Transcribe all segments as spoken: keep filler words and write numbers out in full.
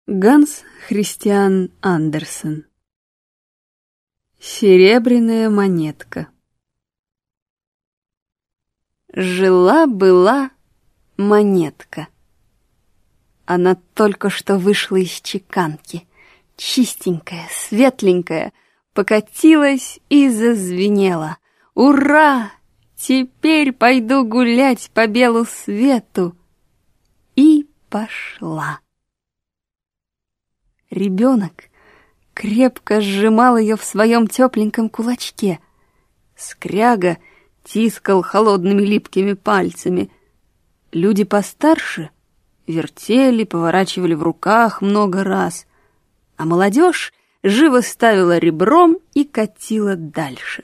Ганс Христиан Андерсен. Серебряная монетка. Жила-была монетка. Она только что вышла из чеканки, чистенькая, светленькая, покатилась и зазвенела. Ура! Теперь пойду гулять по белу свету. И пошла. Ребенок крепко сжимал ее в своем тепленьком кулачке. Скряга тискал холодными липкими пальцами. Люди постарше вертели, поворачивали в руках много раз, а молодежь живо ставила ребром и катила дальше.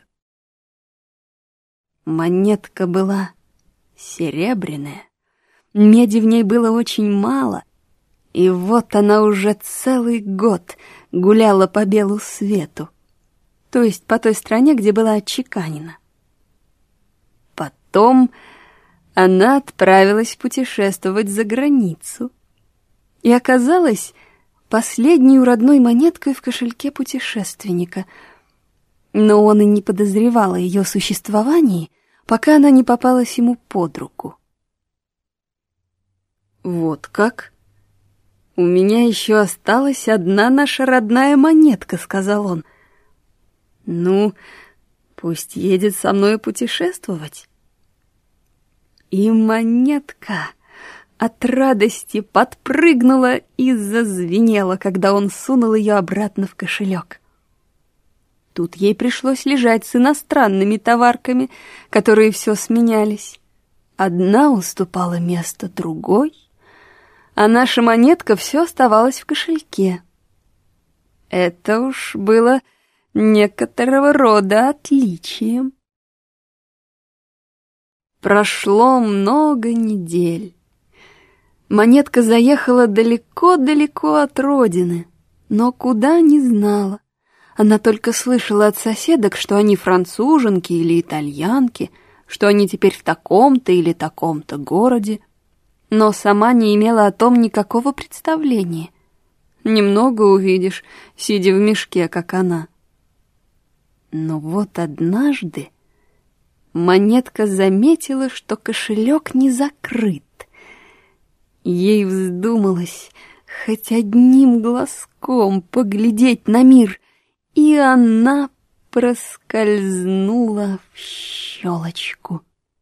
Монетка была серебряная, меди в ней было очень мало, и вот она уже целый год гуляла по белу свету, то есть по той стране, где была отчеканена. Потом она отправилась путешествовать за границу и оказалась последней родной монеткой в кошельке путешественника, но он и не подозревал о ее существовании, пока она не попалась ему под руку. «Вот как? У меня еще осталась одна наша родная монетка», — сказал он. «Ну, пусть едет со мной путешествовать». И монетка от радости подпрыгнула и зазвенела, когда он сунул ее обратно в кошелек. Тут ей пришлось лежать с иностранными товарками, которые все сменялись. Одна уступала место другой, а наша монетка все оставалась в кошельке. Это уж было некоторого рода отличием. Прошло много недель. Монетка заехала далеко-далеко от родины, но куда не знала. Она только слышала от соседок, что они француженки или итальянки, что они теперь в таком-то или таком-то городе, но сама не имела о том никакого представления. Немного увидишь, сидя в мешке, как она. Но вот однажды монетка заметила, что кошелек не закрыт. Ей вздумалось хоть одним глазком поглядеть на мир, и она проскользнула в щелочку.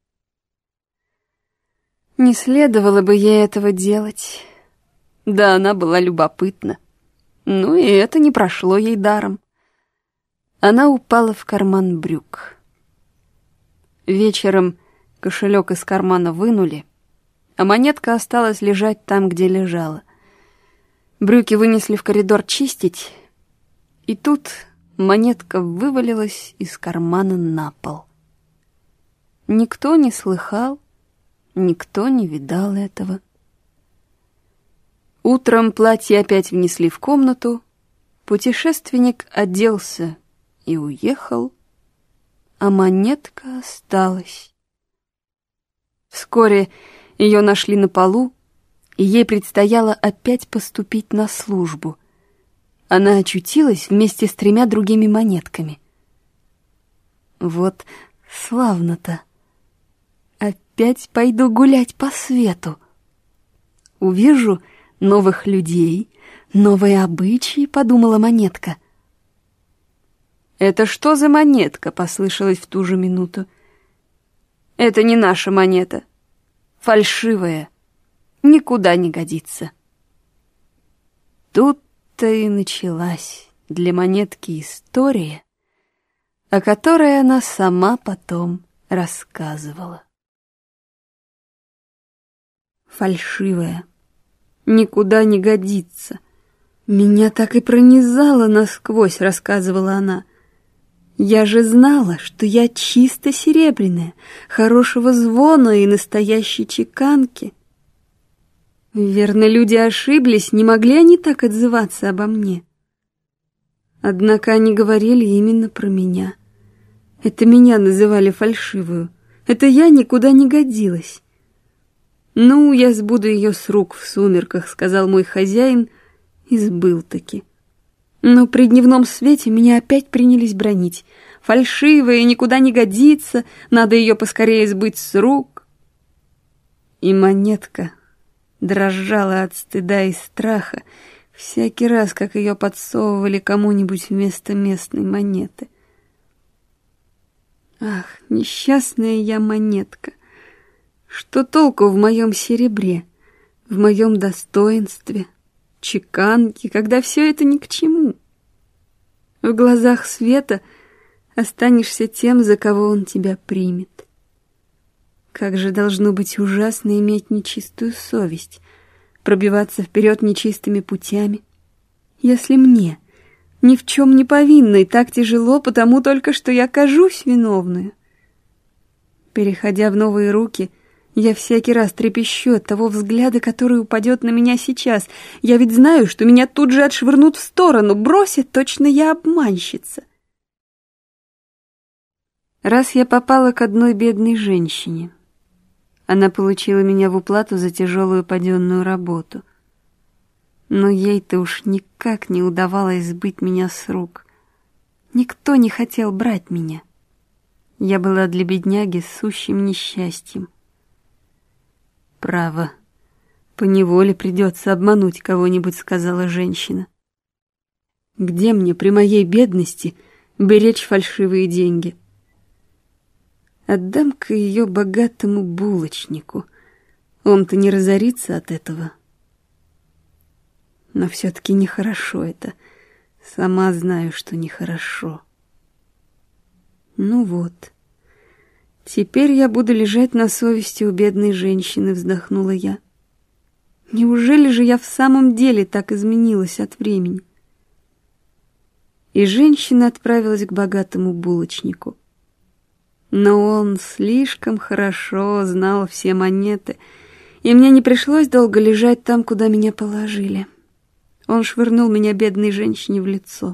Не следовало бы ей этого делать. Да, она была любопытна. Ну и это не прошло ей даром. Она упала в карман брюк. Вечером кошелек из кармана вынули, а монетка осталась лежать там, где лежала. Брюки вынесли в коридор чистить, и тут монетка вывалилась из кармана на пол. Никто не слыхал, никто не видал этого. Утром платье опять внесли в комнату, путешественник оделся и уехал, а монетка осталась. Вскоре ее нашли на полу, и ей предстояло опять поступить на службу. Она очутилась вместе с тремя другими монетками. Вот славно-то! Опять пойду гулять по свету. Увижу новых людей, новые обычаи, подумала монетка. «Это что за монетка?» — послышалось в ту же минуту. «Это не наша монета. Фальшивая. Никуда не годится». Тут-то и началась для монетки история, о которой она сама потом рассказывала. Фальшивая. Никуда не годится. Меня так и пронизало насквозь, рассказывала она. Я же знала, что я чисто серебряная, хорошего звона и настоящей чеканки. Верно, люди ошиблись, не могли они так отзываться обо мне. Однако они говорили именно про меня. Это меня называли фальшивую. Это я никуда не годилась. «Ну, я сбуду ее с рук в сумерках», — сказал мой хозяин, И сбыл-таки. Но при дневном свете меня опять принялись бронить. Фальшивая, никуда не годится, надо ее поскорее сбыть с рук. И монетка дрожала от стыда и страха всякий раз, как ее подсовывали кому-нибудь вместо местной монеты. Ах, несчастная я монетка! Что толку в моем серебре, в моем достоинстве, чеканке, когда все это ни к чему? В глазах света останешься тем, за кого он тебя примет. Как же должно быть ужасно иметь нечистую совесть, пробиваться вперед нечистыми путями, если мне, ни в чем не повинной, так тяжело, потому только что я кажусь виновную. Переходя в новые руки, я всякий раз трепещу от того взгляда, который упадет на меня сейчас. Я ведь знаю, что меня тут же отшвырнут в сторону, бросят, точно я обманщица. Раз я попала к одной бедной женщине. Она получила меня в уплату за тяжелую паденную работу. Но ей-то уж никак не удавалось сбыть меня с рук. Никто не хотел брать меня. Я была для бедняги сущим несчастьем. «Право, поневоле придется обмануть кого-нибудь», — сказала женщина. «Где мне при моей бедности беречь фальшивые деньги? Отдам-ка ее богатому булочнику. Он-то не разорится от этого. Но все-таки нехорошо это. Сама знаю, что нехорошо. Ну вот, теперь я буду лежать на совести у бедной женщины», — вздохнула я. «Неужели же я в самом деле так изменилась от времени?» И женщина отправилась к богатому булочнику. Но он слишком хорошо знал все монеты, и мне не пришлось долго лежать там, куда меня положили. Он швырнул меня бедной женщине в лицо.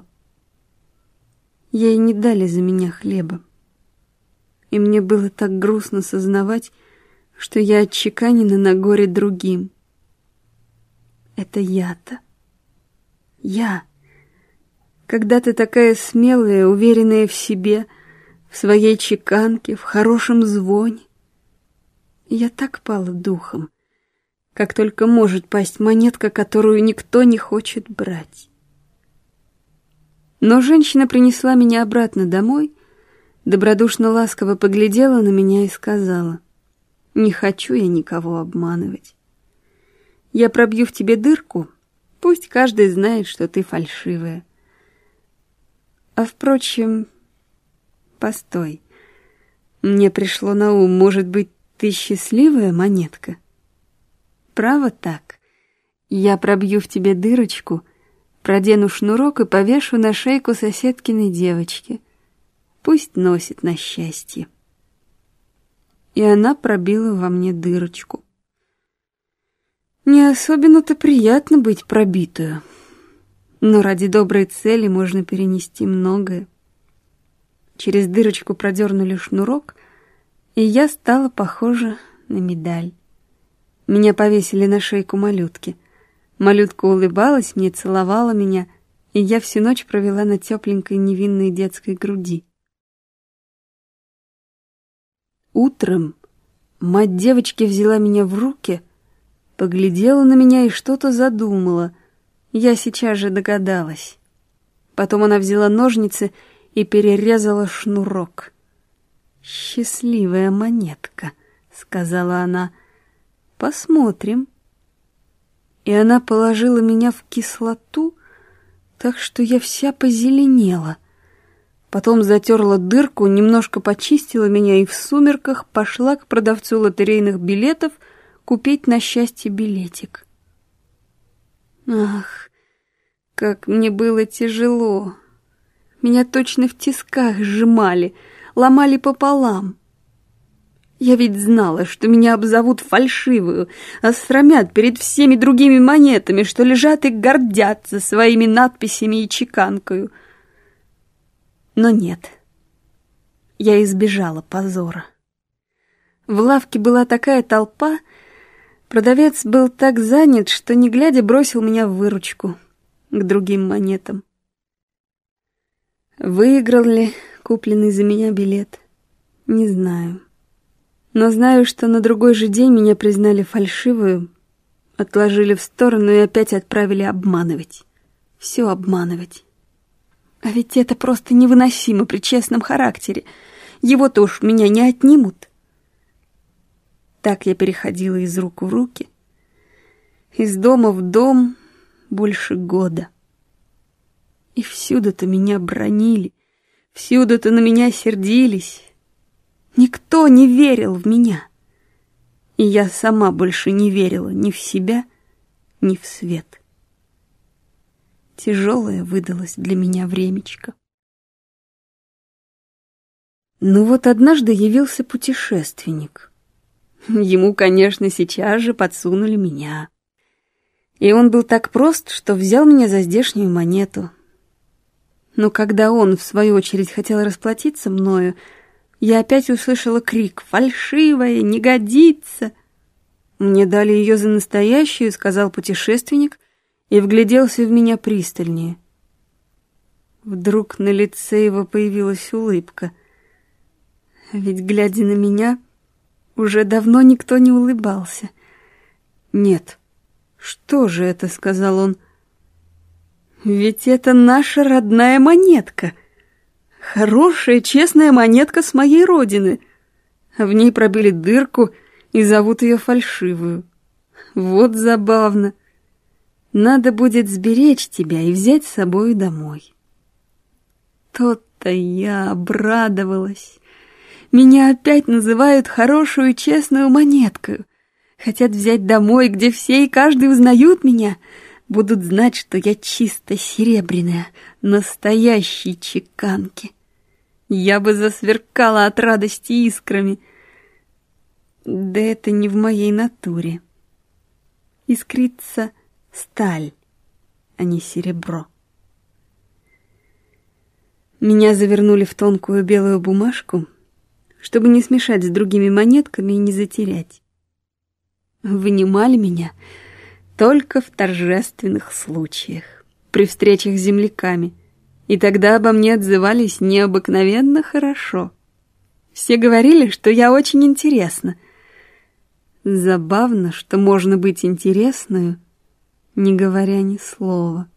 Ей не дали за меня хлеба. И мне было так грустно сознавать, что я отчеканена на горе другим. Это я-то. Я. Когда ты такая смелая, уверенная в себе, в своей чеканке, в хорошем звоне. Я так пала духом, как только может пасть монетка, которую никто не хочет брать. Но женщина принесла меня обратно домой, добродушно-ласково поглядела на меня и сказала: «Не хочу я никого обманывать. Я пробью в тебе дырку, пусть каждый знает, что ты фальшивая. А впрочем, постой, мне пришло на ум, может быть, ты счастливая монетка? Право так, я пробью в тебе дырочку, продену шнурок и повешу на шейку соседкиной девочки. Пусть носит на счастье». И она пробила во мне дырочку. Не особенно-то приятно быть пробитую, но ради доброй цели можно перенести многое. Через дырочку продернули шнурок, и я стала похожа на медаль. Меня повесили на шейку малютки. Малютка улыбалась мне, целовала меня, и я всю ночь провела на тепленькой невинной детской груди. Утром мать девочки взяла меня в руки, поглядела на меня и что-то задумала. Я сейчас же догадалась. Потом она взяла ножницы и перерезала шнурок. «Счастливая монетка», — сказала она. «Посмотрим». И она положила меня в кислоту, так что я вся позеленела. Потом затерла дырку, немножко почистила меня и в сумерках пошла к продавцу лотерейных билетов купить на счастье билетик. Ах, как мне было тяжело! Меня точно в тисках сжимали, ломали пополам. Я ведь знала, что меня обзовут фальшивую, осрамят перед всеми другими монетами, что лежат и гордятся своими надписями и чеканкою. Но нет, я избежала позора. В лавке была такая толпа, продавец был так занят, что, не глядя, бросил меня в выручку. к другим монетам. Выиграл ли купленный за меня билет? Не знаю. Но знаю, что на другой же день меня признали фальшивую, отложили в сторону и опять отправили обманывать. Все обманывать. А ведь это просто невыносимо при честном характере. Его-то уж меня не отнимут. Так я переходила из рук в руки, из дома в дом больше года. И всюду-то меня бранили, всюду-то на меня сердились. Никто не верил в меня. И я сама больше не верила ни в себя, ни в свет. Тяжелое выдалось для меня времечко. Ну вот однажды явился путешественник. Ему, конечно, сейчас же подсунули меня. И он был так прост, что взял меня за здешнюю монету. Но когда он, в свою очередь, хотел расплатиться мною, я опять услышала крик: «Фальшивая, не годится!» «Мне дали ее за настоящую», — сказал путешественник, и вгляделся в меня пристальнее. Вдруг на лице его появилась улыбка. Ведь, глядя на меня, уже давно никто не улыбался. «Нет, что же это?» — сказал он. «Ведь это наша родная монетка. Хорошая, честная монетка с моей родины. В ней пробили дырку и зовут ее фальшивую. Вот забавно. Надо будет сберечь тебя и взять с собой домой». То-то я обрадовалась. Меня опять называют хорошую, честную монеткою. Хотят взять домой, где все и каждый узнают меня. Будут знать, что я чисто серебряная, настоящей чеканки. Я бы засверкала от радости искрами. Да это не в моей натуре. Искрится сталь, а не серебро. Меня завернули в тонкую белую бумажку, чтобы не смешать с другими монетками и не затерять. Вынимали меня только в торжественных случаях, при встречах с земляками, и тогда обо мне отзывались необыкновенно хорошо. Все говорили, что я очень интересна. Забавно, что можно быть интересною, не говоря ни слова.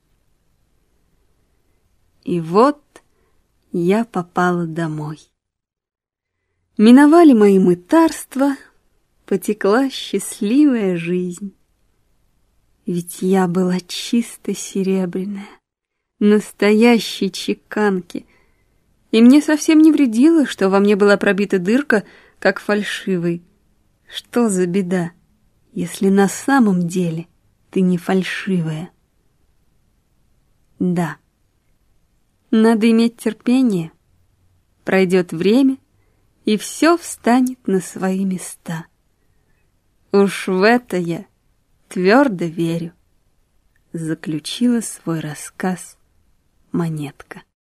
И вот я попала домой. Миновали мои мытарства, потекла счастливая жизнь. Ведь я была чисто серебряная, настоящей чеканки, и мне совсем не вредило, что во мне была пробита дырка, как фальшивой. Что за беда, если на самом деле ты не фальшивая? Да, надо иметь терпение. Пройдет время, и все встанет на свои места. Уж в это я твердо верю, заключила свой рассказ монетка.